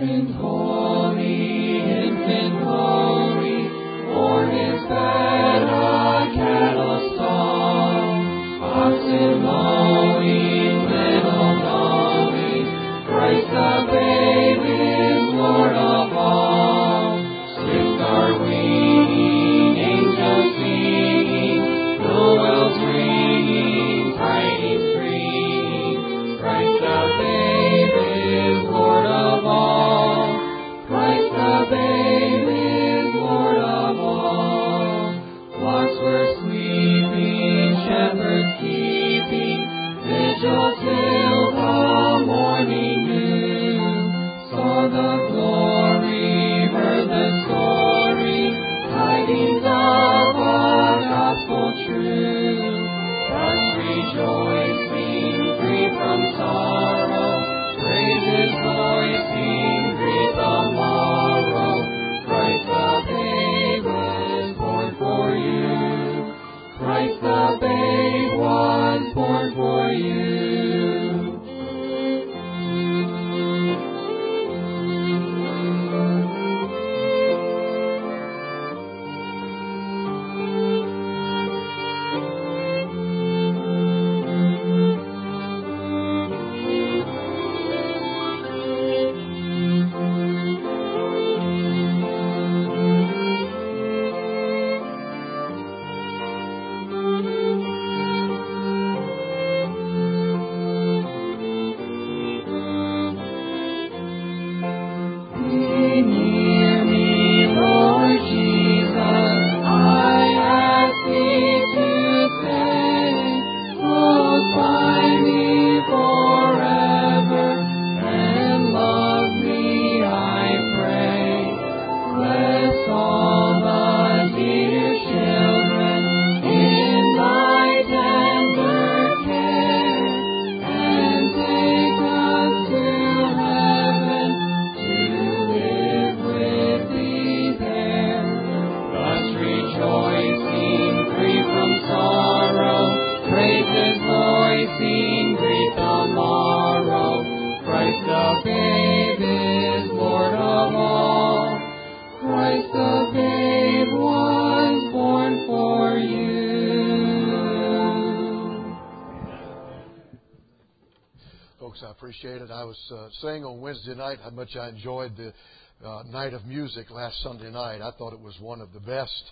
Appreciate it. I was saying on Wednesday night how much I enjoyed the night of music last Sunday night. I thought it was one of the best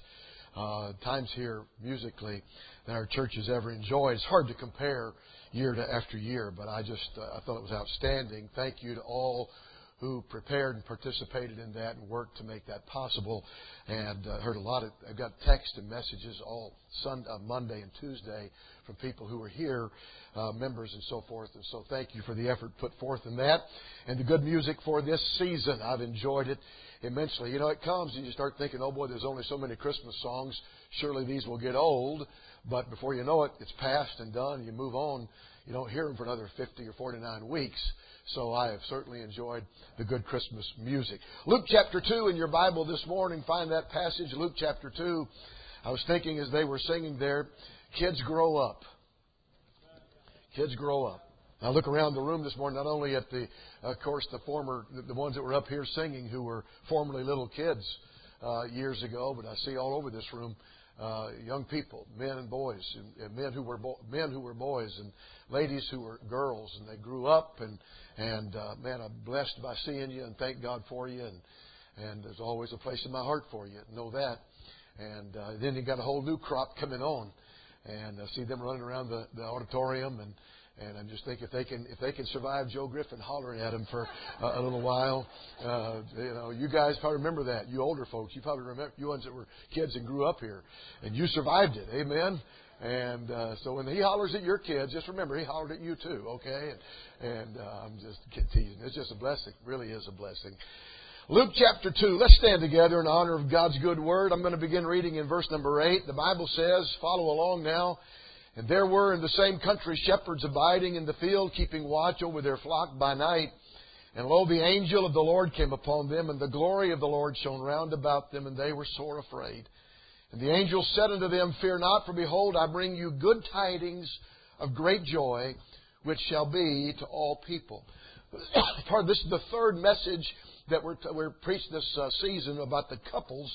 times here musically that our church has ever enjoyed. It's hard to compare year after year, but I thought it was outstanding. Thank you to all who prepared and participated in that and worked to make that possible. And heard I've got text and messages all Monday and Tuesday from people who were here, members and so forth. And so thank you for the effort put forth in that. And the good music for this season. I've enjoyed it immensely. You know, it comes and you start thinking, oh boy, there's only so many Christmas songs. Surely these will get old. But before you know it, it's past and done. You move on. You don't hear them for another 50 or 49 weeks. So I have certainly enjoyed the good Christmas music. Luke chapter 2 in your Bible this morning. Find that passage, Luke chapter 2. I was thinking as they were singing there, kids grow up. Kids grow up. I look around the room this morning, not only at the ones that were up here singing who were formerly little kids years ago, but I see all over this room young people, men and boys, and men who were boys, and ladies who were girls, and they grew up. And man, I'm blessed by seeing you, and thank God for you. And there's always a place in my heart for you. Know that. And then you got a whole new crop coming on, and I see them running around the auditorium, and I'm just thinking if they can survive Joe Griffin hollering at them for a little while, you guys probably remember that. You older folks, you probably remember, you ones that were kids and grew up here, and you survived it. Amen. And so when he hollers at your kids, just remember he hollered at you too. Okay. And I'm just teasing. It's just a blessing. It really is a blessing. Luke chapter 2. Let's stand together in honor of God's good word. I'm going to begin reading in verse number 8. The Bible says, follow along now. And there were in the same country shepherds abiding in the field, keeping watch over their flock by night. And lo, the angel of the Lord came upon them, and the glory of the Lord shone round about them, and they were sore afraid. And the angel said unto them, fear not, for behold, I bring you good tidings of great joy, which shall be to all people. This is the third message that we're preaching this season about the couples,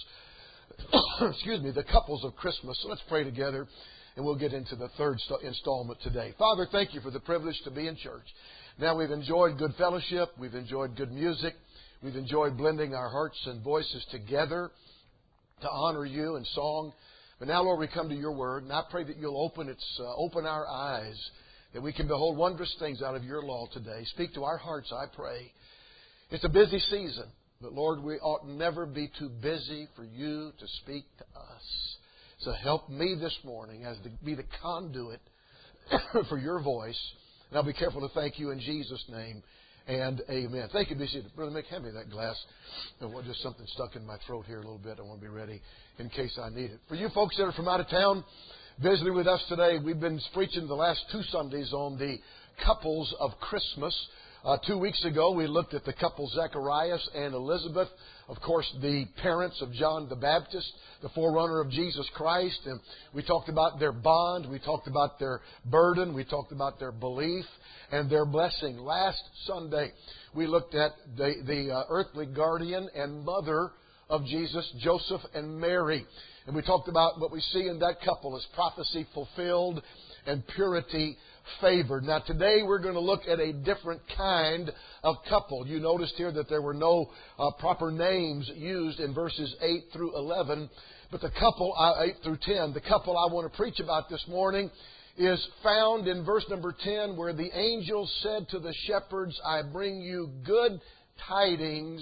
excuse me, the couples of Christmas. So let's pray together, and we'll get into the third installment today. Father, thank you for the privilege to be in church. Now we've enjoyed good fellowship. We've enjoyed good music. We've enjoyed blending our hearts and voices together to honor you in song. But now, Lord, we come to your word, and I pray that you'll open our eyes, that we can behold wondrous things out of your law today. Speak to our hearts, I pray. It's a busy season, but Lord, we ought never be too busy for you to speak to us. So help me this morning as to be the conduit for your voice. And I'll be careful to thank you in Jesus' name. And amen. Thank you. Be seated. Brother Mick, hand me that glass. Just something stuck in my throat here a little bit. I want to be ready in case I need it. For you folks that are from out of town visiting with us today, we've been preaching the last 2 Sundays on the couples of Christmas. 2 weeks ago, we looked at the couple Zacharias and Elizabeth, of course, the parents of John the Baptist, the forerunner of Jesus Christ. And we talked about their bond. We talked about their burden. We talked about their belief and their blessing. Last Sunday, we looked at the earthly guardian and mother of Jesus, Joseph and Mary. And we talked about what we see in that couple as prophecy fulfilled and purity favored. Now today we're going to look at a different kind of couple. You noticed here that there were no proper names used in verses 8 through 11. But the couple, 8 through 10, the couple I want to preach about this morning is found in verse number 10, where the angel said to the shepherds, I bring you good tidings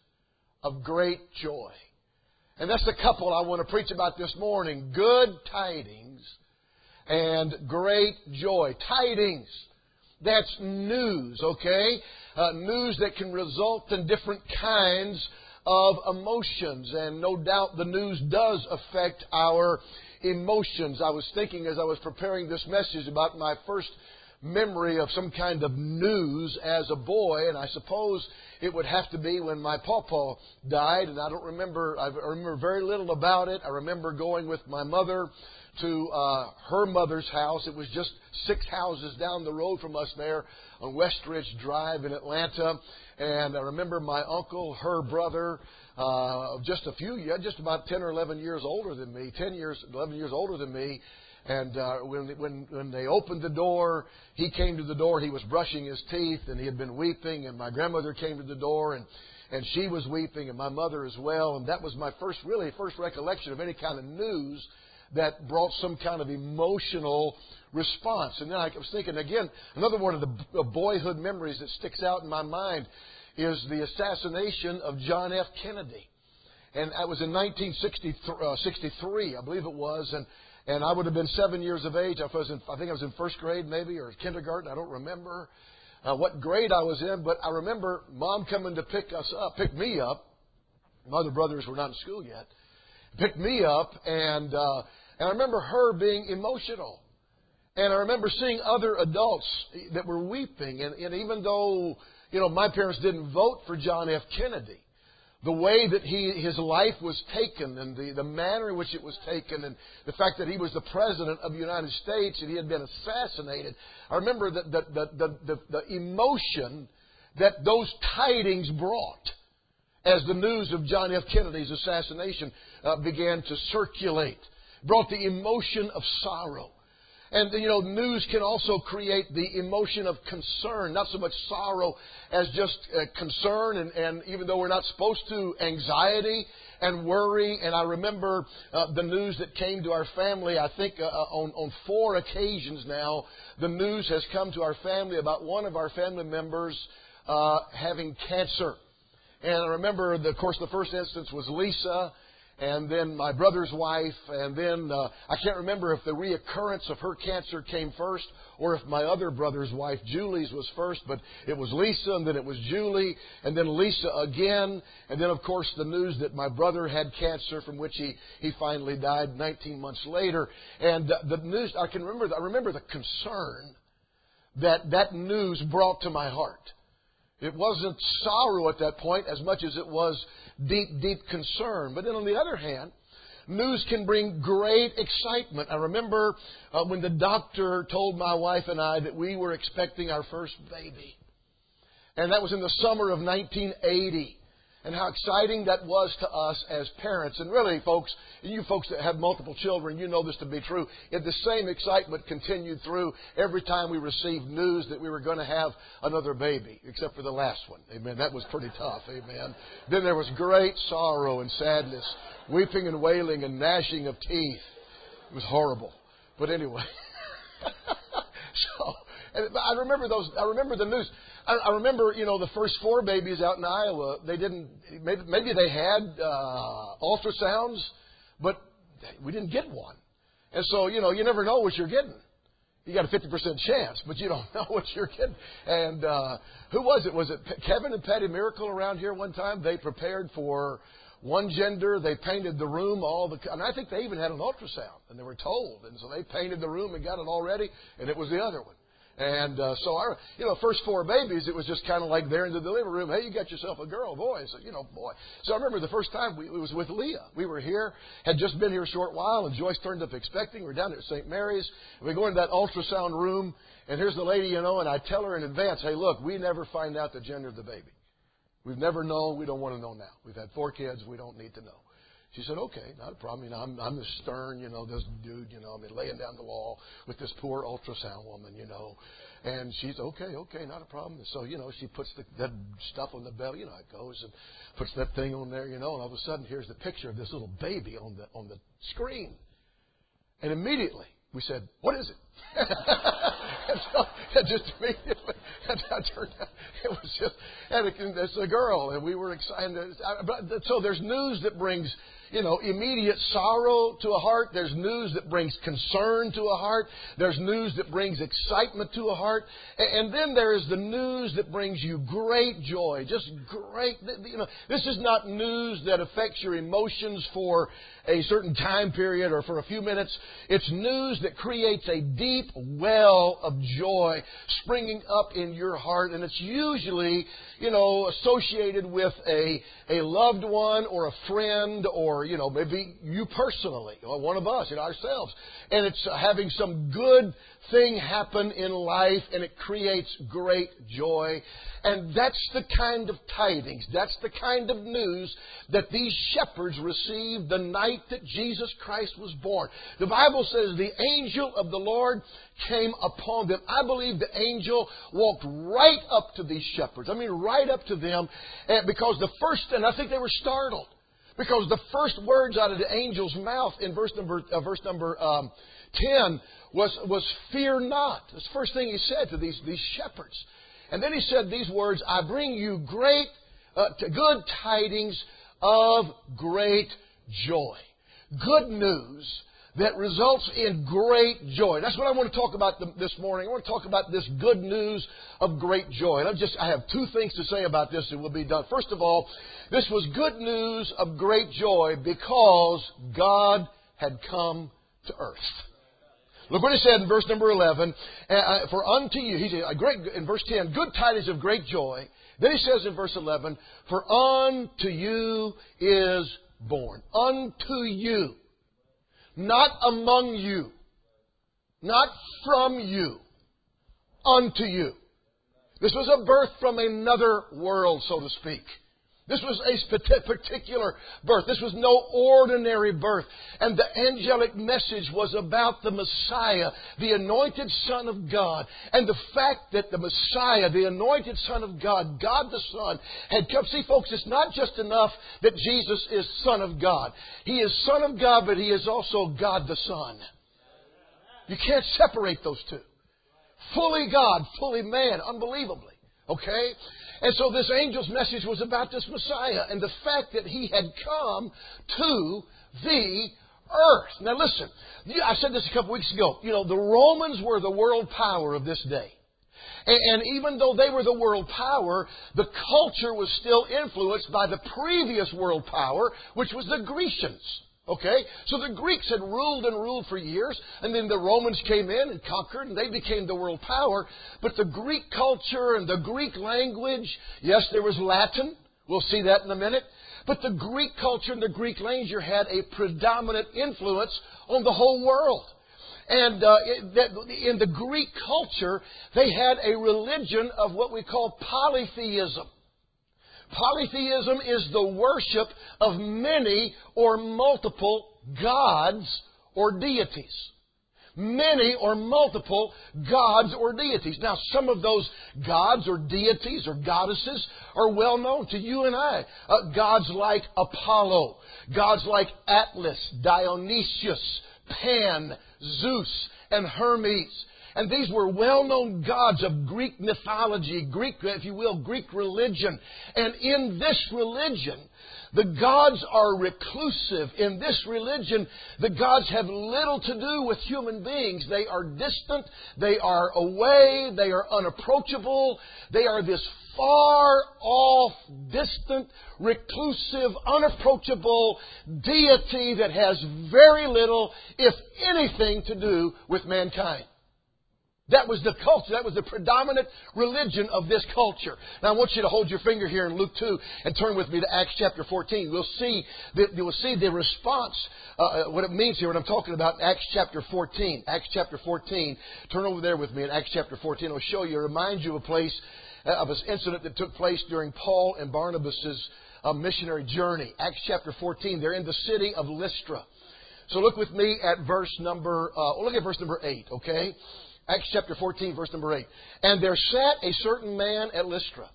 of great joy. And that's the couple I want to preach about this morning. Good tidings and great joy. Tidings, that's news, okay? News that can result in different kinds of emotions. And no doubt the news does affect our emotions. I was thinking as I was preparing this message about my first memory of some kind of news as a boy, and I suppose it would have to be when my pawpaw died, and I remember very little about it. I remember going with my mother to her mother's house. It was just 6 houses down the road from us there on Westridge Drive in Atlanta. And I remember my uncle, her brother, just about 10 or 11 years older than me, 11 years older than me. And when they opened the door, he came to the door. He was brushing his teeth, and he had been weeping. And my grandmother came to the door, and she was weeping, and my mother as well. And that was my first recollection of any kind of news that brought some kind of emotional response. And then I was thinking again, another one of the boyhood memories that sticks out in my mind is the assassination of John F. Kennedy. And that was in 1963, I believe it was. And I would have been 7 years of age. I think I was in first grade maybe, or kindergarten. I don't remember what grade I was in. But I remember Mom coming to pick me up. My other brothers were not in school yet. Picked me up, and I remember her being emotional. And I remember seeing other adults that were weeping. And even though, my parents didn't vote for John F. Kennedy, the way that his life was taken and the manner in which it was taken and the fact that he was the President of the United States and he had been assassinated, I remember the emotion that those tidings brought as the news of John F. Kennedy's assassination began to circulate. Brought the emotion of sorrow. And, news can also create the emotion of concern, not so much sorrow as just concern. And even though we're not supposed to, anxiety and worry. And I remember the news that came to our family, I think on 4 occasions now, the news has come to our family about one of our family members having cancer. And I remember, of course, the first instance was Lisa, and then my brother's wife, and then I can't remember if the reoccurrence of her cancer came first or if my other brother's wife, Julie's, was first, but it was Lisa, and then it was Julie, and then Lisa again, and then, of course, the news that my brother had cancer from which he finally died 19 months later. And the news, I remember the concern that news brought to my heart. It wasn't sorrow at that point as much as it was deep, deep concern. But then on the other hand, news can bring great excitement. I remember when the doctor told my wife and I that we were expecting our first baby. And that was in the summer of 1980. And how exciting that was to us as parents. And really, folks, you folks that have multiple children, you know this to be true. And the same excitement continued through every time we received news that we were going to have another baby, except for the last one. Amen. That was pretty tough. Amen. Then there was great sorrow and sadness, weeping and wailing and gnashing of teeth. It was horrible. But anyway. I remember the news. I remember, the first 4 babies out in Iowa, maybe they had ultrasounds, but we didn't get one. And so, you never know what you're getting. You got a 50% chance, but you don't know what you're getting. And who was it? Was it Kevin and Patty Miracle around here one time? They prepared for one gender. They painted the room, and I think they even had an ultrasound, and they were told. And so they painted the room and got it all ready, and it was the other one. And first 4 babies, it was just kind of like there in the delivery room. Hey, you got yourself a girl, boy. So, boy. So I remember the first time it was with Leah. We were here, had just been here a short while, and Joyce turned up expecting. We're down there at St. Mary's. And we go into that ultrasound room, and here's the lady, and I tell her in advance, hey, look, we never find out the gender of the baby. We've never known. We don't want to know now. We've had 4 kids. We don't need to know. She said, okay, not a problem. I'm this stern, this dude, laying down the law with this poor ultrasound woman, And she's, okay, not a problem. So, she puts that stuff on the belly, how it goes, and puts that thing on there, and all of a sudden, here's the picture of this little baby on the screen. And immediately, we said, what is it? And so, just immediately, I turned out, it was just, and it's a girl, and we were excited. So there's news that brings, immediate sorrow to a heart. There's news that brings concern to a heart. There's news that brings excitement to a heart. And then there is the news that brings you great joy. Just great. This is not news that affects your emotions for a certain time period or for a few minutes. It's news that creates a deep well of joy springing up in your heart. And it's usually, associated with a loved one or a friend or, maybe you personally or one of us, ourselves. And it's having some good thing happen in life, and it creates great joy. And that's the kind of tidings, that's the kind of news that these shepherds received the night that Jesus Christ was born. The Bible says the angel of the Lord came upon them. I believe the angel walked right up to these shepherds. I mean, right up to them, because and I think they were startled. Because the first words out of the angel's mouth in verse number 10 was fear not. That's the first thing he said to these shepherds. And then he said these words, I bring you good tidings of great joy. Good news that results in great joy. That's what I want to talk about this morning. I want to talk about this good news of great joy. And I have 2 things to say about this and we'll be done. First of all, this was good news of great joy because God had come to earth. Look what he said in verse number 11. For unto you, he said, in verse 10, good tidings of great joy. Then he says in verse 11, for unto you is born. Unto you. Not among you. Not from you. Unto you. This was a birth from another world, so to speak. This was a particular birth. This was no ordinary birth. And the angelic message was about the Messiah, the anointed Son of God. And the fact that the Messiah, the anointed Son of God, God the Son, had come. See, folks, it's not just enough that Jesus is Son of God. He is Son of God, but He is also God the Son. You can't separate those two. Fully God, fully man, unbelievably. Okay? And so this angel's message was about this Messiah and the fact that He had come to the earth. Now listen, I said this a couple weeks ago. The Romans were the world power of this day. And even though they were the world power, the culture was still influenced by the previous world power, which was the Grecians. Okay? So the Greeks had ruled for years, and then the Romans came in and conquered, and they became the world power. But the Greek culture and the Greek language, yes, there was Latin. We'll see that in a minute. But the Greek culture and the Greek language had a predominant influence on the whole world. And in the Greek culture, they had a religion of what we call polytheism. Polytheism is the worship of many or multiple gods or deities. Many or multiple gods or deities. Now, some of those gods or deities or goddesses are well known to you and I. Gods like Apollo, gods like Atlas, Dionysius, Pan, Zeus, and Hermes. And these were well-known gods of Greek mythology, Greek, if you will, Greek religion. And in this religion, the gods are reclusive. In this religion, the gods have little to do with human beings. They are distant. They are away. They are unapproachable. They are this far off, distant, reclusive, unapproachable deity that has very little, if anything, to do with mankind. That was the culture. That was the predominant religion of this culture. Now I want you to hold your finger here in Luke 2 and turn with me to Acts chapter 14. You will see the response, what it means here, what I'm talking about in Acts chapter 14. Acts chapter 14. Turn over there with me in Acts chapter 14. I'll show you, remind you of a place, of an incident that took place during Paul and Barnabas' missionary journey. Acts chapter 14. They're in the city of Lystra. So look with me at verse number 8, okay? Acts chapter 14, verse number 8. And there sat a certain man at Lystra,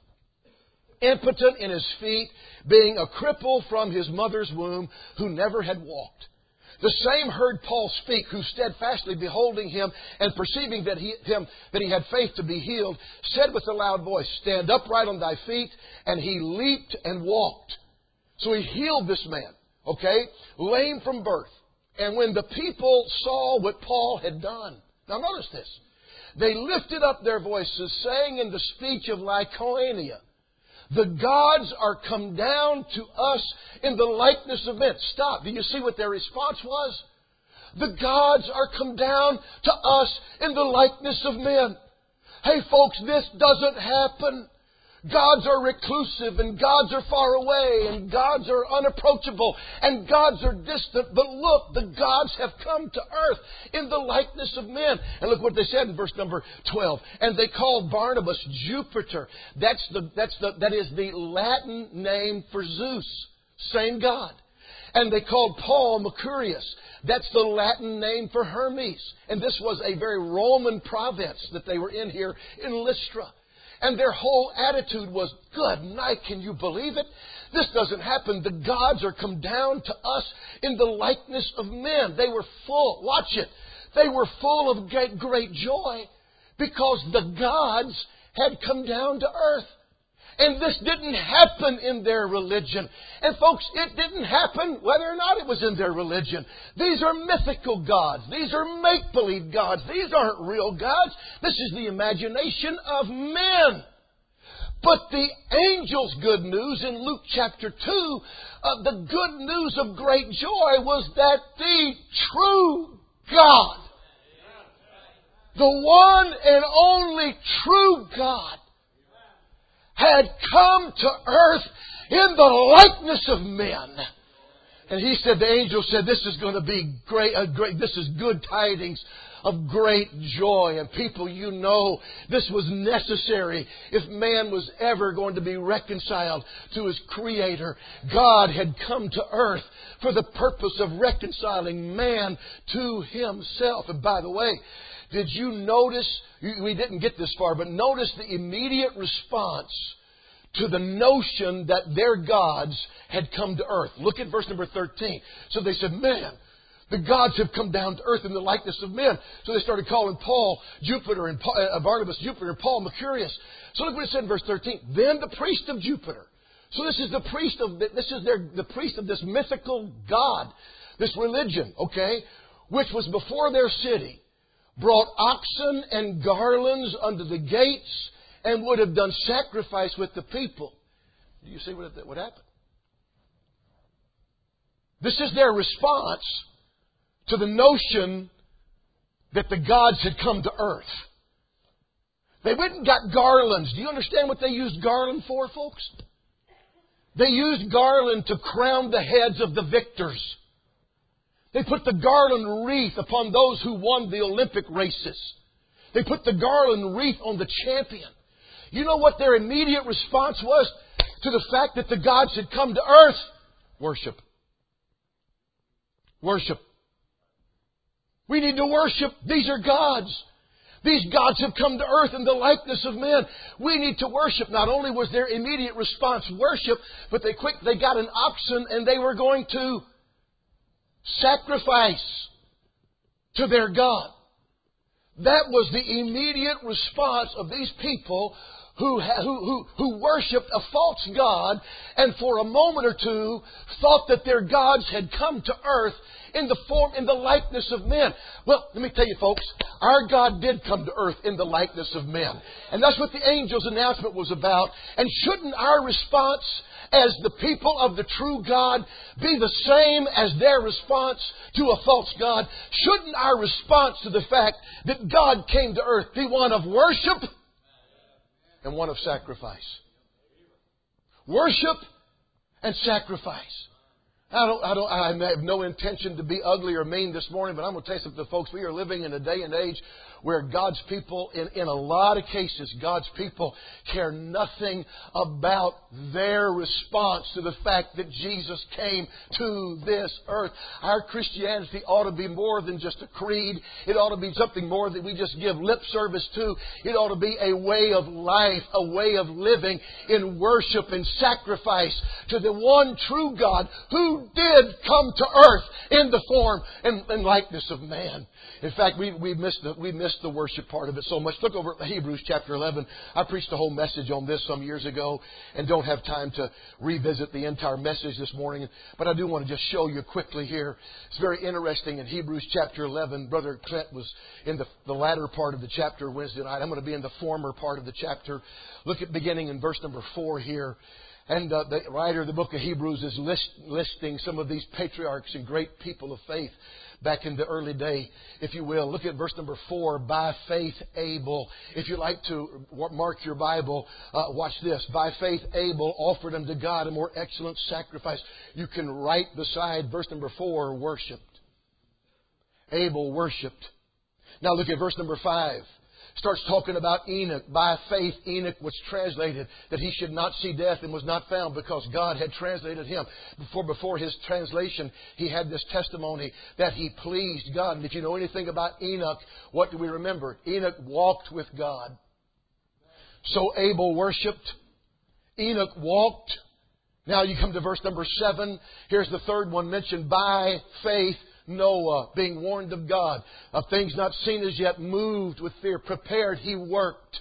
impotent in his feet, being a cripple from his mother's womb, who never had walked. The same heard Paul speak, who steadfastly beholding him and perceiving that he had faith to be healed, said with a loud voice, Stand upright on thy feet. And he leaped and walked. So he healed this man, okay, lame from birth. And when the people saw what Paul had done, now notice this. They lifted up their voices, saying in the speech of Lycaonia, The gods are come down to us in the likeness of men. Stop. Do you see what their response was? The gods are come down to us in the likeness of men. Hey folks, this doesn't happen. Gods are reclusive, and gods are far away, and gods are unapproachable, and gods are distant. But look, the gods have come to earth in the likeness of men. And look what they said in verse number 12. And they called Barnabas Jupiter. That is the Latin name for Zeus. Same God. And they called Paul Mercurius. That's the Latin name for Hermes. And this was a very Roman province that they were in here in Lystra. And their whole attitude was, good night, can you believe it? This doesn't happen. The gods are come down to us in the likeness of men. They were full, watch it, they were full of great joy because the gods had come down to earth. And this didn't happen in their religion. And folks, it didn't happen whether or not it was in their religion. These are mythical gods. These are make-believe gods. These aren't real gods. This is the imagination of men. But the angel's good news in Luke chapter 2, the good news of great joy was that the true God, the one and only true God, had come to earth in the likeness of men. And he said, the angel said, this is going to be great, this is good tidings of great joy. And people, you know, this was necessary if man was ever going to be reconciled to his Creator. God had come to earth for the purpose of reconciling man to himself. And by the way, did you notice, we didn't get this far, but notice the immediate response to the notion that their gods had come to earth. Look at verse number 13. So they said, man, the gods have come down to earth in the likeness of men. So they started calling Paul Jupiter and Barnabas Jupiter and Paul Mercurius. So look what it said in verse 13. Then the priest of Jupiter. So this is the priest of the priest of this mythical god, this religion, okay, which was before their city, brought oxen and garlands unto the gates, and would have done sacrifice with the people. Do you see what happened? This is their response to the notion that the gods had come to earth. They went and got garlands. Do you understand what they used garland for, folks? They used garland to crown the heads of the victors. They put the garland wreath upon those who won the Olympic races. They put the garland wreath on the champion. You know what their immediate response was? to the fact that the gods had come to earth. Worship. Worship. We need to worship. These are gods. These gods have come to earth in the likeness of men. We need to worship. Not only was their immediate response worship, but they got an oxen and they were going to sacrifice to their God. That was the immediate response of these people who worshipped a false god and for a moment or two thought that their gods had come to earth in the likeness of men. Well, let me tell you folks, our God did come to earth in the likeness of men. And that's what the angel's announcement was about. And shouldn't our response as the people of the true God be the same as their response to a false God? Shouldn't our response to the fact that God came to earth be one of worship and one of sacrifice? Worship and sacrifice. I have no intention to be ugly or mean this morning, but I'm going to tell you something, folks. We are living in a day and age where God's people, in a lot of cases, God's people care nothing about their response to the fact that Jesus came to this earth. Our Christianity ought to be more than just a creed. It ought to be something more that we just give lip service to. It ought to be a way of life, a way of living in worship and sacrifice to the one true God who did come to earth in the form and likeness of man. In fact, we missed the worship part of it so much. Look over at Hebrews chapter 11. I preached a whole message on this some years ago and don't have time to revisit the entire message this morning. But I do want to just show you quickly here. It's very interesting in Hebrews chapter 11. Brother Clint was in the latter part of the chapter Wednesday night. I'm going to be in the former part of the chapter. Look at beginning in verse number 4 here. And the writer of the book of Hebrews is listing some of these patriarchs and great people of faith back in the early day, if you will. Look at verse number 4. By faith, Abel. If you like to mark your Bible, watch this. By faith, Abel offered unto God a more excellent sacrifice. You can write beside verse number 4, worshipped. Abel worshipped. Now look at verse number 5. Starts talking about Enoch. By faith, Enoch was translated that he should not see death and was not found because God had translated him. Before his translation, he had this testimony that he pleased God. And if you know anything about Enoch, what do we remember? Enoch walked with God. So Abel worshipped. Enoch walked. Now you come to verse number 7. Here's the third one mentioned. By faith, Noah, being warned of God, of things not seen as yet, moved with fear, prepared, he worked.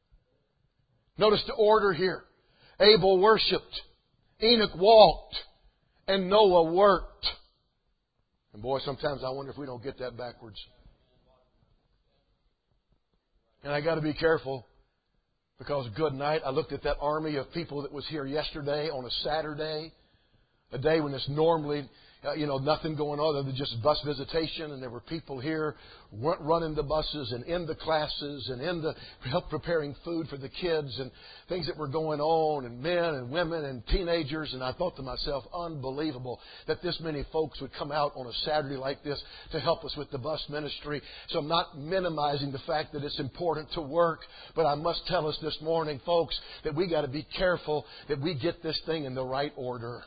Notice the order here. Abel worshipped, Enoch walked, and Noah worked. And boy, sometimes I wonder if we don't get that backwards. And I got to be careful because good night. I looked at that army of people that was here yesterday on a Saturday, a day when it's normally nothing going on other than just bus visitation. And there were people here running the buses and in the classes and in the help preparing food for the kids and things that were going on, and men and women and teenagers. And I thought to myself, unbelievable that this many folks would come out on a Saturday like this to help us with the bus ministry. So I'm not minimizing the fact that it's important to work, but I must tell us this morning, folks, that we got to be careful that we get this thing in the right order.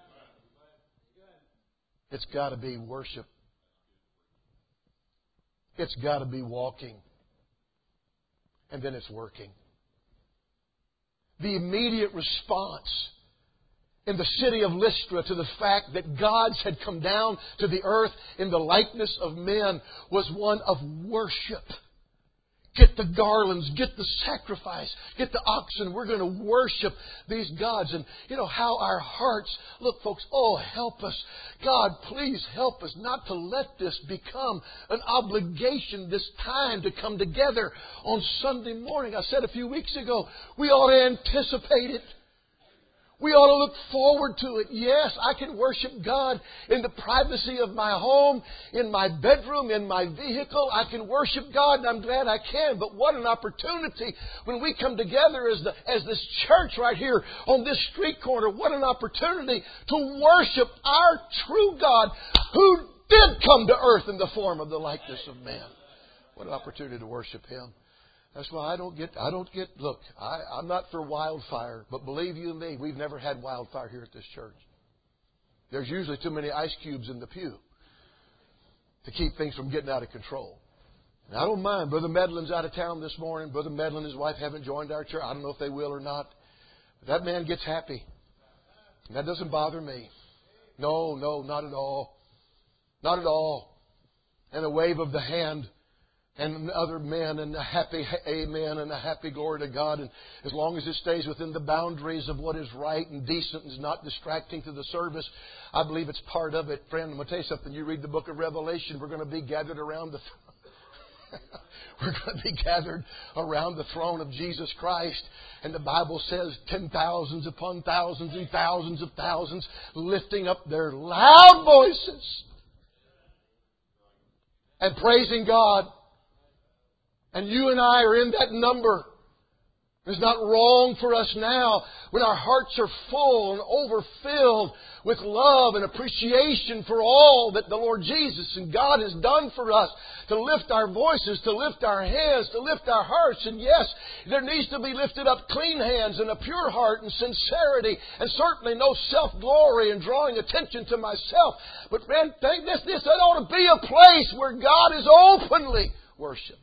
It's got to be worship. It's got to be walking. And then it's working. The immediate response in the city of Lystra to the fact that gods had come down to the earth in the likeness of men was one of worship. Get the garlands, get the sacrifice, get the oxen. We're going to worship these gods. And you know how our hearts, look folks, oh help us. God, please help us not to let this become an obligation, this time to come together on Sunday morning. I said a few weeks ago, we ought to anticipate it. We ought to look forward to it. Yes, I can worship God in the privacy of my home, in my bedroom, in my vehicle. I can worship God, and I'm glad I can. But what an opportunity when we come together as this church right here on this street corner. What an opportunity to worship our true God who did come to earth in the form of the likeness of man. What an opportunity to worship Him. That's why I don't get, look, I'm not for wildfire, but believe you me, we've never had wildfire here at this church. There's usually too many ice cubes in the pew to keep things from getting out of control. And I don't mind. Brother Medlin's out of town this morning. Brother Medlin and his wife haven't joined our church. I don't know if they will or not. But that man gets happy. And that doesn't bother me. No, not at all. Not at all. And a wave of the hand and other men and a happy amen and a happy glory to God. And as long as it stays within the boundaries of what is right and decent and is not distracting to the service, I believe it's part of it. Friend, I'm going to tell you something. You read the book of Revelation, we're going to be gathered around the we're going to be gathered around the throne of Jesus Christ. And the Bible says 10,000s upon thousands and thousands of thousands lifting up their loud voices and praising God. And you and I are in that number. It's not wrong for us now, when our hearts are full and overfilled with love and appreciation for all that the Lord Jesus and God has done for us, to lift our voices, to lift our hands, to lift our hearts. And yes, there needs to be lifted up clean hands and a pure heart and sincerity, and certainly no self-glory and drawing attention to myself. But friend, this ought to be a place where God is openly worshipped.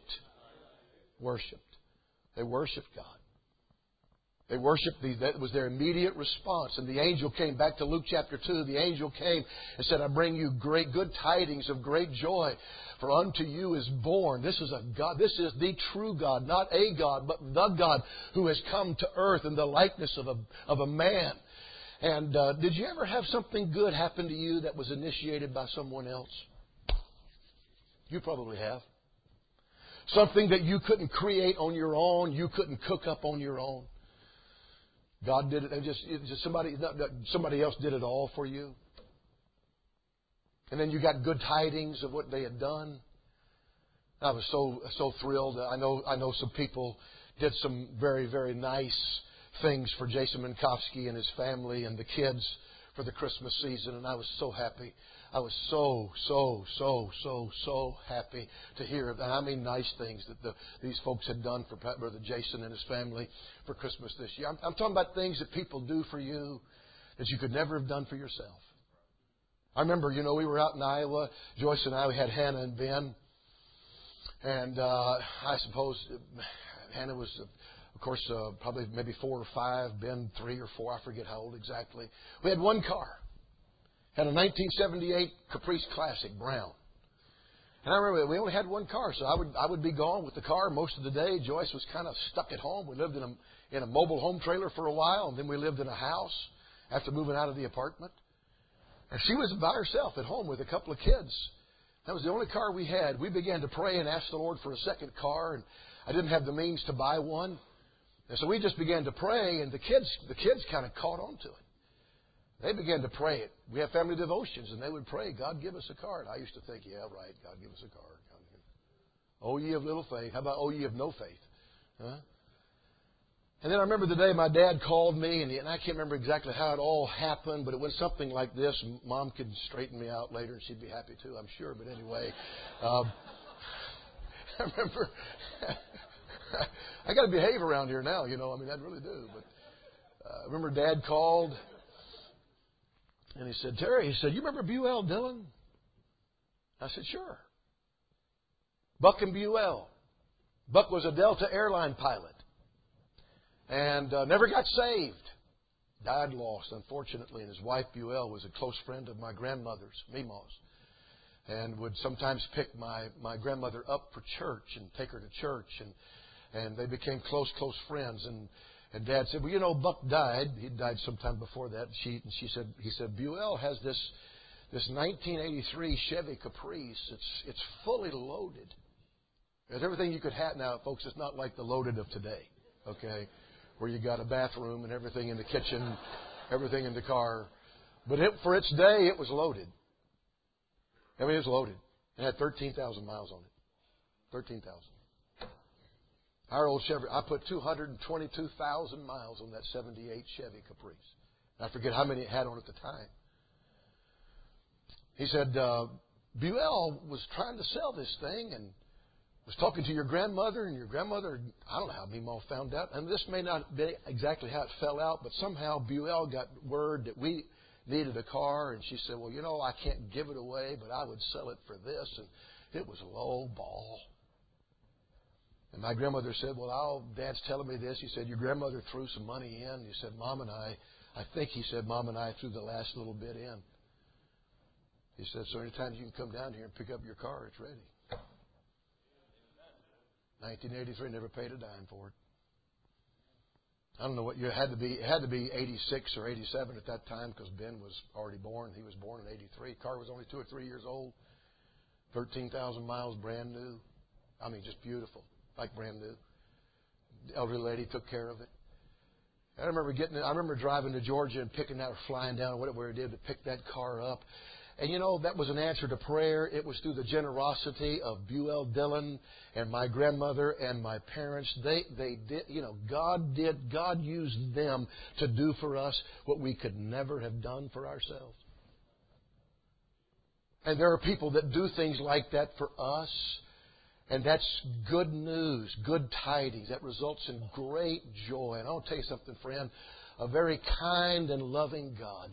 They worshiped God. They worshiped thee. That was their immediate response. And the angel came back to Luke chapter 2. The angel came and said, I bring you great good tidings of great joy. For unto you is born. This is a God. This is the true God. Not a God, but the God who has come to earth in the likeness of a man. And did you ever have something good happen to you that was initiated by someone else? You probably have. Something that you couldn't create on your own. You couldn't cook up on your own. God did it. Just somebody else did it all for you. And then you got good tidings of what they had done. I was so thrilled. I know some people did some very, very nice things for Jason Minkowski and his family and the kids for the Christmas season, and I was so happy. I was so happy to hear, and I mean nice things that these folks had done for Brother Jason and his family for Christmas this year. I'm talking about things that people do for you that you could never have done for yourself. I remember, we were out in Iowa. Joyce and I, we had Hannah and Ben. And I suppose Hannah was, of course, probably maybe 4 or 5. Ben 3 or 4. I forget how old exactly. We had one car. Had a 1978 Caprice Classic, brown. And I remember we only had one car, so I would be gone with the car most of the day. Joyce was kind of stuck at home. We lived in a mobile home trailer for a while, and then we lived in a house after moving out of the apartment. And she was by herself at home with a couple of kids. That was the only car we had. We began to pray and ask the Lord for a second car, and I didn't have the means to buy one. And so we just began to pray, and the kids kind of caught on to it. They began to pray it. We have family devotions, and they would pray, God, give us a car. And I used to think, yeah, right, God, give us a car. Oh, ye of little faith. How about, oh, ye of no faith? Huh? And then I remember the day my dad called me, and I can't remember exactly how it all happened, but it went something like this. Mom could straighten me out later, and she'd be happy too, I'm sure. But anyway, I remember, I got to behave around here now, I really do. But I remember Dad called, and he said, Terry, you remember Buell Dillon? I said, sure. Buck and Buell. Buck was a Delta airline pilot. And never got saved. Died lost, unfortunately. And his wife, Buell, was a close friend of my grandmother's, Mima's. And would sometimes pick my grandmother up for church and take her to church. And they became close friends. And Dad said, well, Buck died. He died sometime before that. He said, Buell has this 1983 Chevy Caprice. It's fully loaded. There's everything you could have. Now, folks, it's not like the loaded of today. Okay? Where you got a bathroom and everything in the kitchen, everything in the car. But for its day, it was loaded. It was loaded. It had 13,000 miles on it. 13,000. Our old Chevy, I put 222,000 miles on that 78 Chevy Caprice. I forget how many it had on at the time. He said, Buell was trying to sell this thing, was talking to your grandmother, and your grandmother, I don't know how Meemaw found out, and this may not be exactly how it fell out, but somehow Buell got word that we needed a car, and she said, well, you know, I can't give it away, but I would sell it for this, and it was low ball. And my grandmother said, well, Dad's telling me this. He said, your grandmother threw some money in. He said, Mom and I think he said, Mom and I threw the last little bit in. He said, so anytime you can come down here and pick up your car, it's ready. 1983, never paid a dime for it. I don't know what year it had to be. It had to be 86 or 87 at that time because Ben was already born. He was born in 83. Car was only 2 or 3 years old. 13,000 miles, brand new. I mean, just beautiful, like brand new. The elderly lady took care of it. I remember driving to Georgia and picking that, or flying down, or whatever we did, to pick that car up. And, you know, that was an answer to prayer. It was through the generosity of Buell Dillon and my grandmother and my parents. They did, you know, God used them to do for us what we could never have done for ourselves. And there are people that do things like that for us. And that's good news, good tidings. That results in great joy. And I'll tell you something, friend. A very kind and loving God,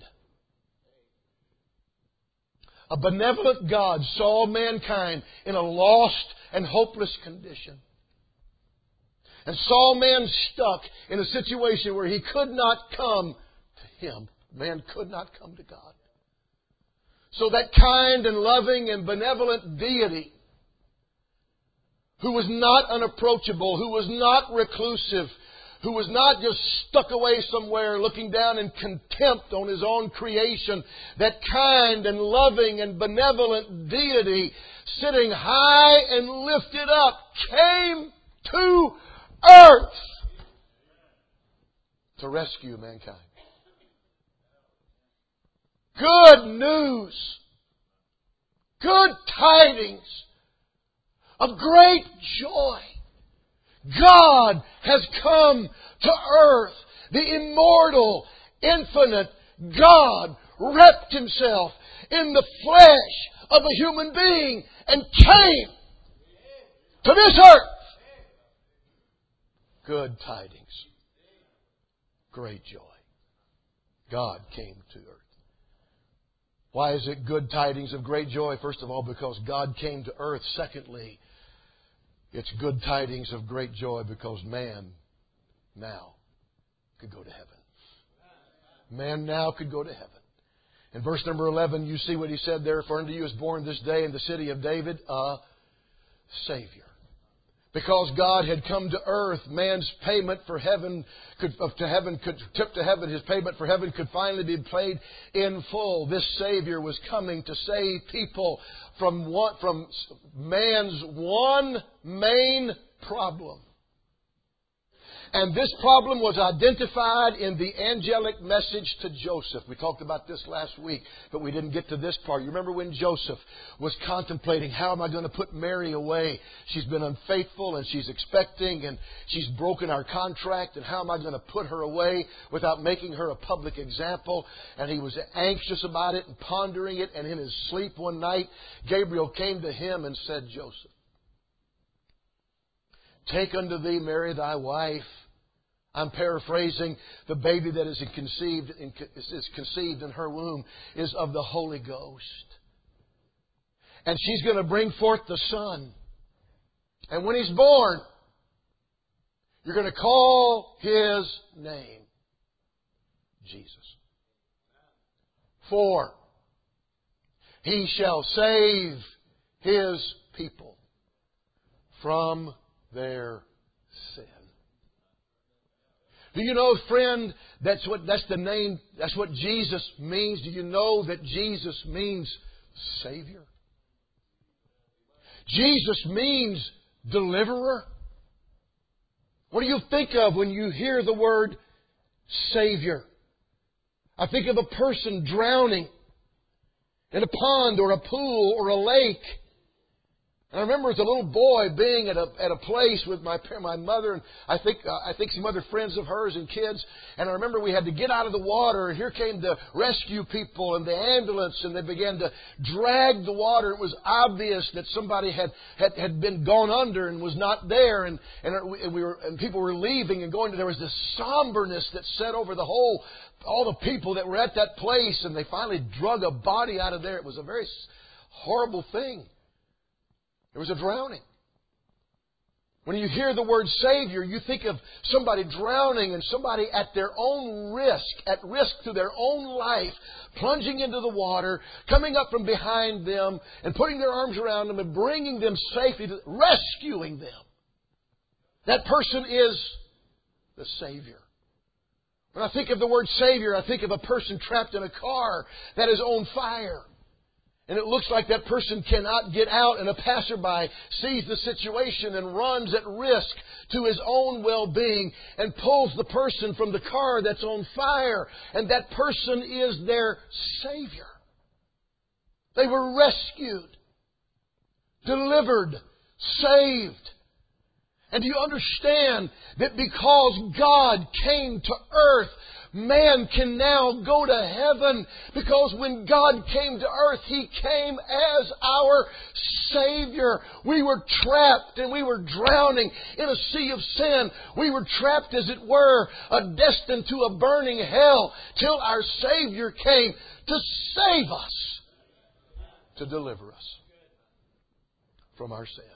a benevolent God, saw mankind in a lost and hopeless condition. And saw man stuck in a situation where he could not come to Him. Man could not come to God. So that kind and loving and benevolent deity, who was not unapproachable, who was not reclusive, who was not just stuck away somewhere looking down in contempt on His own creation, that kind and loving and benevolent deity, sitting high and lifted up, came to earth to rescue mankind. Good news, good tidings of great joy. God has come to earth. The immortal, infinite God wrapped Himself in the flesh of a human being and came to this earth. Good tidings. Great joy. God came to earth. Why is it good tidings of great joy? First of all, because God came to earth. Secondly, it's good tidings of great joy because man now could go to heaven. Man now could go to heaven. In verse number 11, you see what He said there. For unto you is born this day in the city of David a Savior. Because God had come to earth, man's payment for heaven his payment for heaven could finally be paid in full. This Savior was coming to save people from man's one main problem. And this problem was identified in the angelic message to Joseph. We talked about this last week, but we didn't get to this part. You remember when Joseph was contemplating, how am I going to put Mary away? She's been unfaithful and she's expecting and she's broken our contract. And how am I going to put her away without making her a public example? And he was anxious about it and pondering it. And in his sleep one night, Gabriel came to him and said, Joseph, take unto thee Mary thy wife. I'm paraphrasing. The baby that is conceived in her womb is of the Holy Ghost. And she's going to bring forth the Son. And when He's born, you're going to call His name Jesus. For He shall save His people from their sin. Do you know, friend, that's the name, that's what Jesus means. Do you know that Jesus means Savior? Jesus means deliverer. What do you think of when you hear the word Savior? I think of a person drowning in a pond or a pool or a lake. And I remember as a little boy being at a place with my mother and I think some other friends of hers and kids. And I remember we had to get out of the water, and here came the rescue people and the ambulance, and they began to drag the water. It was obvious that somebody had been gone under and was not there, and people were leaving and going. There was this somberness that set over all the people that were at that place, and they finally drug a body out of there. It was a very horrible thing. There was a drowning. When you hear the word Savior, you think of somebody drowning and somebody at their own risk, at risk to their own life, plunging into the water, coming up from behind them and putting their arms around them and bringing them safely, rescuing them. That person is the Savior. When I think of the word Savior, I think of a person trapped in a car that is on fire. And it looks like that person cannot get out, and a passerby sees the situation and runs at risk to his own well-being and pulls the person from the car that's on fire. And that person is their Savior. They were rescued, delivered, saved. And do you understand that because God came to earth, man can now go to heaven? Because when God came to earth, He came as our Savior. We were trapped and we were drowning in a sea of sin. We were trapped, as it were, destined to a burning hell, till our Savior came to save us, to deliver us from our sin.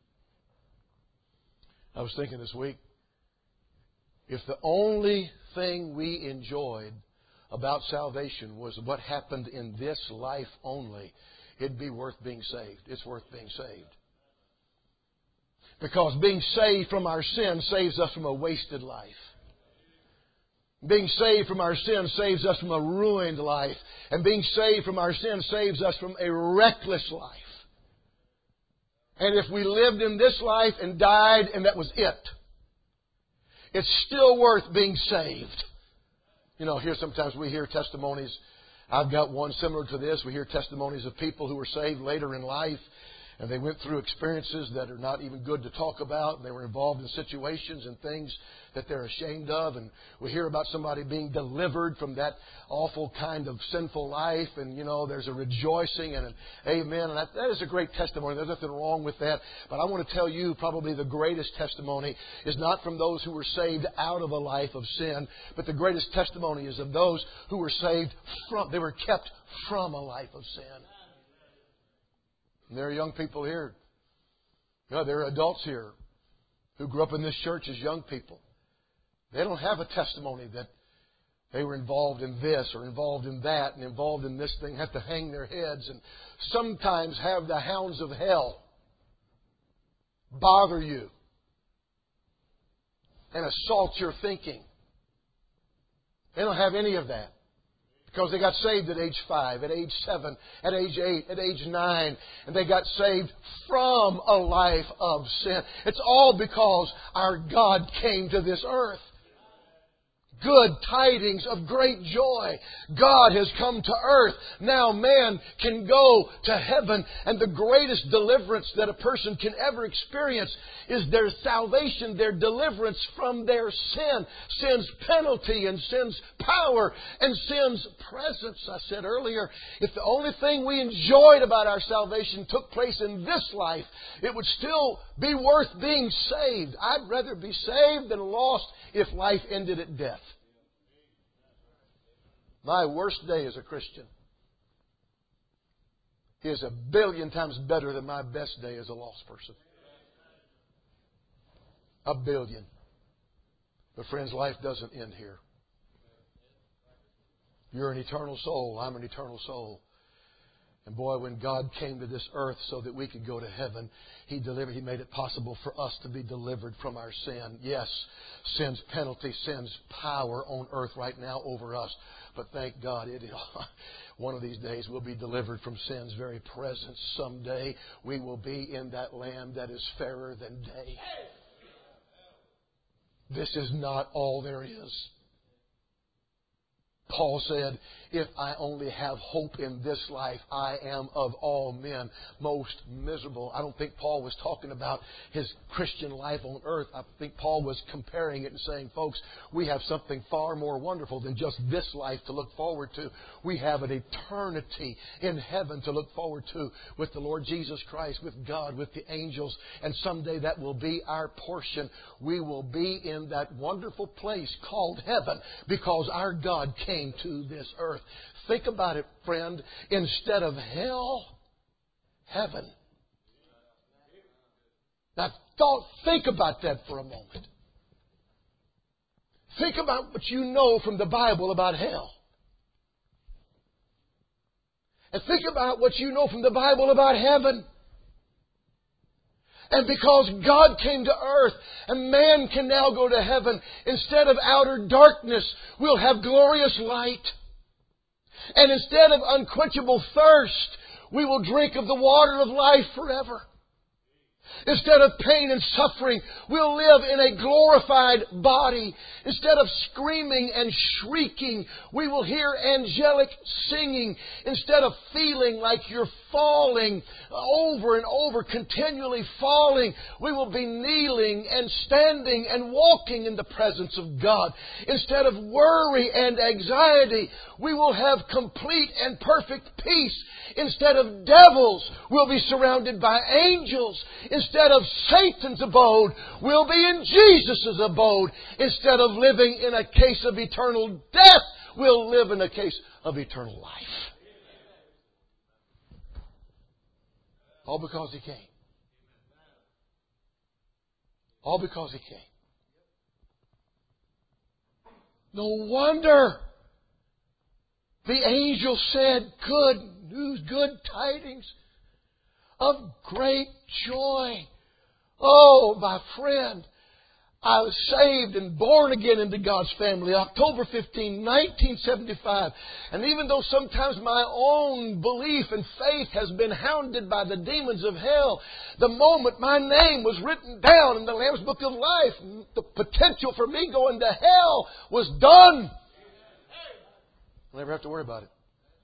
I was thinking this week, if the only thing we enjoyed about salvation was what happened in this life only, it'd be worth being saved. It's worth being saved. Because being saved from our sin saves us from a wasted life. Being saved from our sin saves us from a ruined life. And being saved from our sin saves us from a reckless life. And if we lived in this life and died and that was it, it's still worth being saved. You know, here sometimes we hear testimonies. I've got one similar to this. We hear testimonies of people who were saved later in life, and they went through experiences that are not even good to talk about, and they were involved in situations and things that they're ashamed of. And we hear about somebody being delivered from that awful kind of sinful life, and, you know, there's a rejoicing and an amen. And that is a great testimony. There's nothing wrong with that. But I want to tell you, probably the greatest testimony is not from those who were saved out of a life of sin, but the greatest testimony is of those who were saved from, they were kept from a life of sin. And there are young people here. You know, there are adults here who grew up in this church as young people. They don't have a testimony that they were involved in this or involved in that and involved in this thing, have to hang their heads and sometimes have the hounds of hell bother you and assault your thinking. They don't have any of that. Because they got saved at age 5, at age 7, at age 8, at age 9. And they got saved from a life of sin. It's all because our God came to this earth. Good tidings of great joy. God has come to earth. Now man can go to heaven. And the greatest deliverance that a person can ever experience is their salvation, their deliverance from their sin. Sin's penalty and sin's power and sin's presence. I said earlier, if the only thing we enjoyed about our salvation took place in this life, it would still be worth being saved. I'd rather be saved than lost if life ended at death. My worst day as a Christian is 1,000,000,000 times better than my best day as a lost person. 1,000,000,000. But friends, life doesn't end here. You're an eternal soul. I'm an eternal soul. And boy, when God came to this earth so that we could go to heaven, He made it possible for us to be delivered from our sin. Yes, sin's penalty, sin's power on earth right now over us. But thank God, one of these days we'll be delivered from sin's very presence. Someday we will be in that land that is fairer than day. This is not all there is. Paul said, if I only have hope in this life, I am of all men most miserable. I don't think Paul was talking about his Christian life on earth. I think Paul was comparing it and saying, folks, we have something far more wonderful than just this life to look forward to. We have an eternity in heaven to look forward to with the Lord Jesus Christ, with God, with the angels. And someday that will be our portion. We will be in that wonderful place called heaven because our God came to this earth. Think about it, friend. Instead of hell, heaven. Now, think about that for a moment. Think about what you know from the Bible about hell. And think about what you know from the Bible about heaven. And because God came to earth and man can now go to heaven, instead of outer darkness, we'll have glorious light. And instead of unquenchable thirst, we will drink of the water of life forever. Instead of pain and suffering, we'll live in a glorified body. Instead of screaming and shrieking, we will hear angelic singing. Instead of feeling like you're falling over and over, continually falling, we will be kneeling and standing and walking in the presence of God. Instead of worry and anxiety, we will have complete and perfect peace. Instead of devils, we'll be surrounded by angels. Instead of Satan's abode, we'll be in Jesus' abode. Instead of living in a case of eternal death, we'll live in a case of eternal life. All because He came. All because He came. No wonder the angel said, good news, good tidings of great joy. Oh, my friend, I was saved and born again into God's family October 15, 1975. And even though sometimes my own belief and faith has been hounded by the demons of hell, the moment my name was written down in the Lamb's Book of Life, the potential for me going to hell was done. I'll never have to worry about it.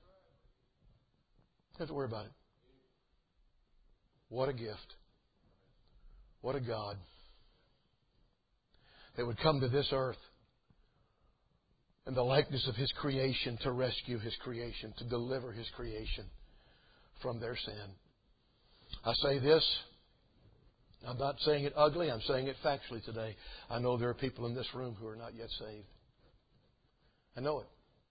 Don't have to worry about it. What a gift. What a God that would come to this earth in the likeness of His creation to rescue His creation, to deliver His creation from their sin. I say this, I'm not saying it ugly, I'm saying it factually today. I know there are people in this room who are not yet saved. I know it.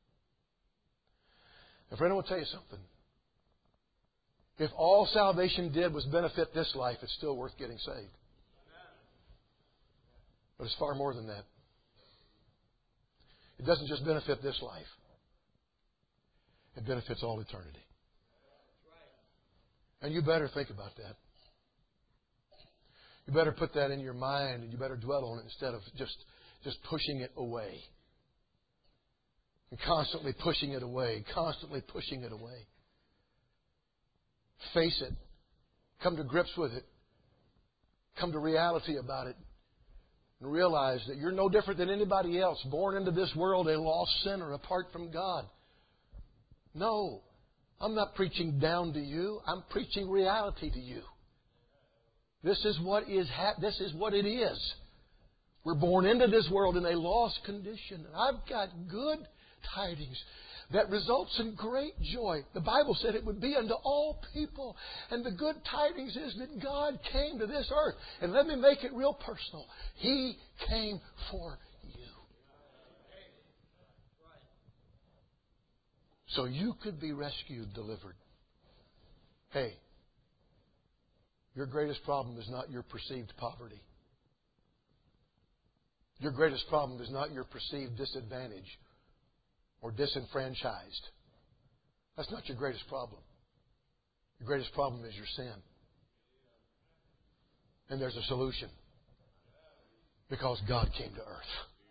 And friend, I want to tell you something. If all salvation did was benefit this life, it's still worth getting saved. But it's far more than that. It doesn't just benefit this life. It benefits all eternity. And you better think about that. You better put that in your mind and you better dwell on it instead of just pushing it away. And constantly pushing it away. Constantly pushing it away. Face it. Come to grips with it. Come to reality about it. And realize that you're no different than anybody else. Born into this world a lost sinner apart from God. No. I'm not preaching down to you. I'm preaching reality to you. This is what it is. We're born into this world in a lost condition. And I've got good tidings that results in great joy. The Bible said it would be unto all people. And the good tidings is that God came to this earth. And let me make it real personal. He came for you. So you could be rescued, delivered. Hey, your greatest problem is not your perceived poverty. Your greatest problem is not your perceived disadvantage or disenfranchised. That's not your greatest problem. Your greatest problem is your sin. And there's a solution. Because God came to earth.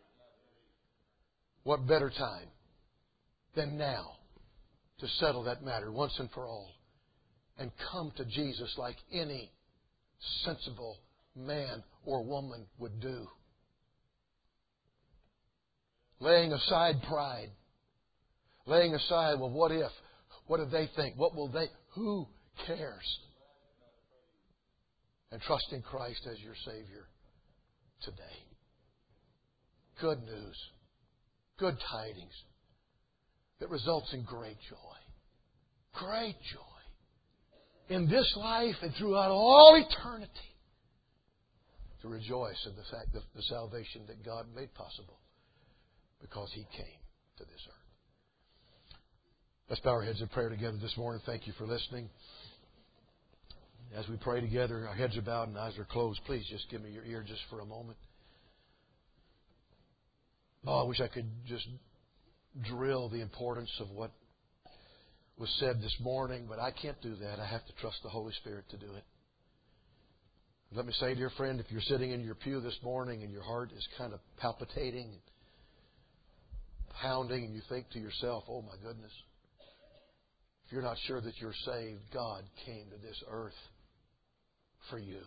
What better time than now to settle that matter once and for all and come to Jesus like any sensible man or woman would do. Laying aside pride, Laying aside, well, what if? What do they think? What will they? Who cares? And trusting Christ as your Savior today. Good news. Good tidings that results in great joy. Great joy. In this life and throughout all eternity. To rejoice in the fact that the salvation that God made possible because He came to this earth. Let's bow our heads in prayer together this morning. Thank you for listening. As we pray together, our heads are bowed and eyes are closed. Please just give me your ear just for a moment. Oh, I wish I could just drill the importance of what was said this morning, but I can't do that. I have to trust the Holy Spirit to do it. Let me say, dear friend, if you're sitting in your pew this morning and your heart is kind of palpitating, pounding, and you think to yourself, oh my goodness, if you're not sure that you're saved, God came to this earth for you.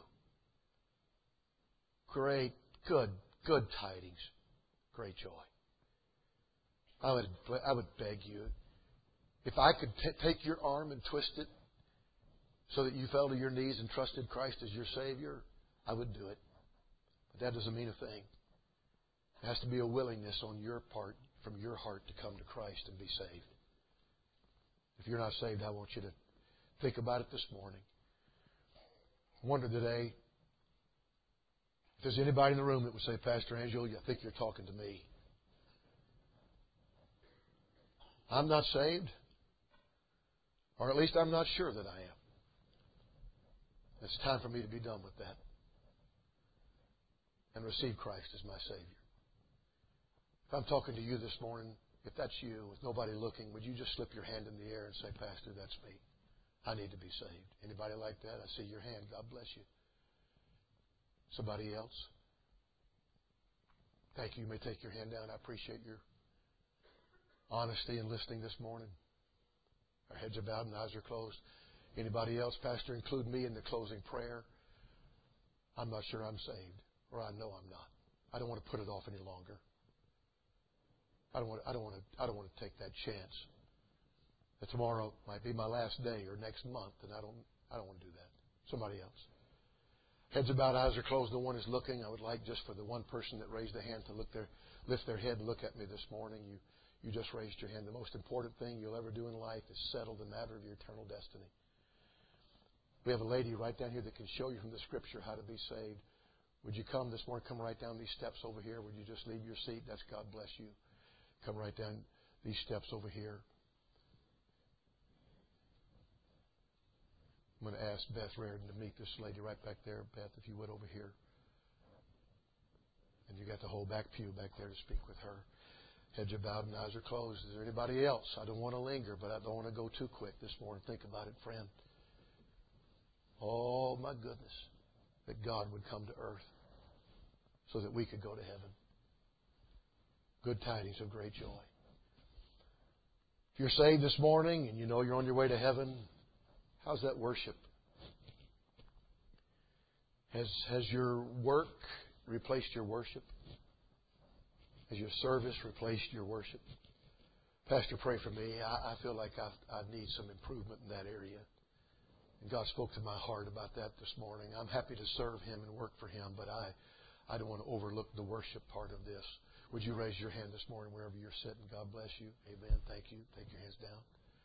Great, good tidings. Great joy. I would beg you, if I could take your arm and twist it so that you fell to your knees and trusted Christ as your Savior, I would do it. But that doesn't mean a thing. It has to be a willingness on your part, from your heart, to come to Christ and be saved. If you're not saved, I want you to think about it this morning. I wonder today if there's anybody in the room that would say, Pastor Angel, I think you're talking to me. I'm not saved, or at least I'm not sure that I am. It's time for me to be done with that and receive Christ as my Savior. If I'm talking to you this morning, if that's you, with nobody looking, would you just slip your hand in the air and say, Pastor, that's me. I need to be saved. Anybody like that? I see your hand. God bless you. Somebody else? Thank you. You may take your hand down. I appreciate your honesty and listening this morning. Our heads are bowed and eyes are closed. Anybody else? Pastor, include me in the closing prayer. I'm not sure I'm saved, or I know I'm not. I don't want to put it off any longer. I don't want to take that chance that tomorrow might be my last day or next month, and I don't want to do that. Somebody else. Heads are bowed, eyes are closed. No one is looking. I would like just for the one person that raised a hand to lift their head and look at me this morning. You just raised your hand. The most important thing you'll ever do in life is settle the matter of your eternal destiny. We have a lady right down here that can show you from the Scripture how to be saved. Would you come this morning? Come right down these steps over here. Would you just leave your seat? That's God bless you. Come right down these steps over here. I'm going to ask Beth Reardon to meet this lady right back there. Beth, if you would, over here. And you got the whole back pew back there to speak with her. Heads are bowed and eyes are closed. Is there anybody else? I don't want to linger, but I don't want to go too quick this morning. Think about it, friend. Oh, my goodness, that God would come to earth so that we could go to heaven. Good tidings of great joy. If you're saved this morning and you know you're on your way to heaven, how's that worship? Has your work replaced your worship? Has your service replaced your worship? Pastor, pray for me. I feel like I need some improvement in that area. And God spoke to my heart about that this morning. I'm happy to serve Him and work for Him, but I don't want to overlook the worship part of this. Would you raise your hand this morning wherever you're sitting? God bless you. Amen. Thank you. Take your hands down.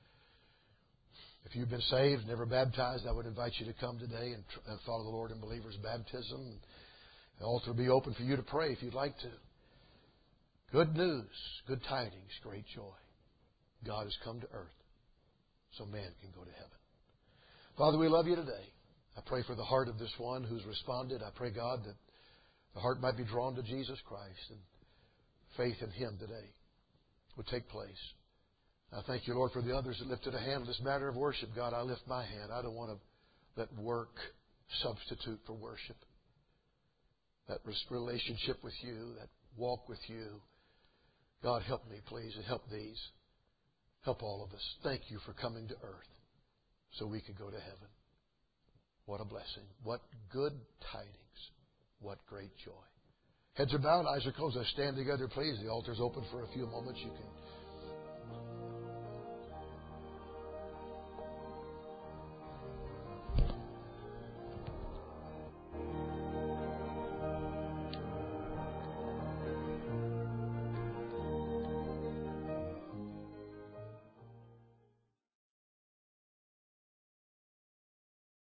If you've been saved, never baptized, I would invite you to come today and follow the Lord in believer's baptism. The altar will be open for you to pray if you'd like to. Good news, good tidings, great joy. God has come to earth so man can go to heaven. Father, we love you today. I pray for the heart of this one who's responded. I pray, God, that the heart might be drawn to Jesus Christ and faith in Him today would take place. I thank you, Lord, for the others that lifted a hand in this matter of worship. God, I lift my hand. I don't want to let work substitute for worship. That relationship with you, that walk with you. God, help me, please, and help these. Help all of us. Thank you for coming to earth so we could go to heaven. What a blessing. What good tidings. What great joy. Heads are bowed, eyes are closed. Let's stand together, please. The altar's open for a few moments. You can